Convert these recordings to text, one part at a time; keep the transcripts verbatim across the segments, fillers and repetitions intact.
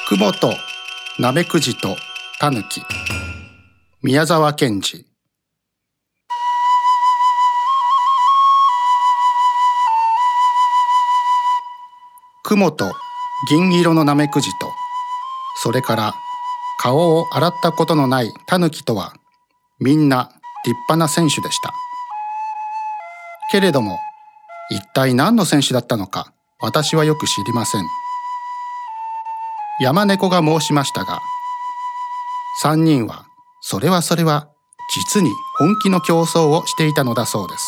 雲とナメクジとタヌキ。宮沢賢治。雲と銀色のナメクジと、それから顔を洗ったことのないタヌキとは、みんな立派な選手でした。けれども、一体何の選手だったのか、私はよく知りません。山猫が申しましたが、三人はそれはそれは実に本気の競争をしていたのだそうです。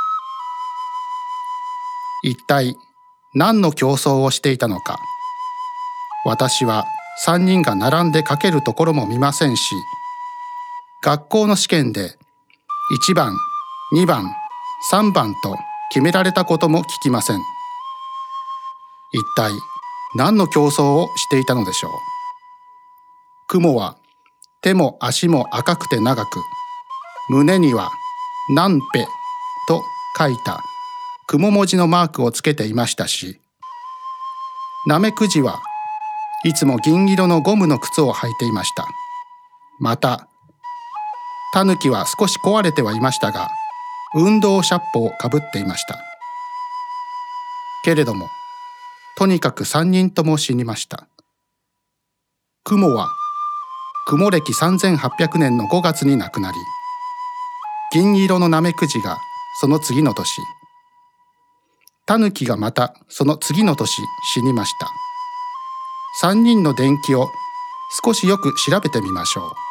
一体何の競争をしていたのか、私は三人が並んでかけるところも見ませんし、学校の試験でいちばん、にばん、さんばんと決められたことも聞きません。一体何の競争をしていたのでしょう。雲は手も足も赤くて長く、胸にはナンペと書いた雲文字のマークをつけていましたし、ナメクジはいつも銀色のゴムの靴を履いていました。また、タヌキは少し壊れてはいましたが、運動シャッポをかぶっていました。けれども、とにかく三人とも死にました。雲は雲暦さんぜんはっぴゃくねんのごがつに亡くなり、銀色のナメクジがその次の年、タヌキがまたその次の年死にました。三人の伝記を少しよく調べてみましょう。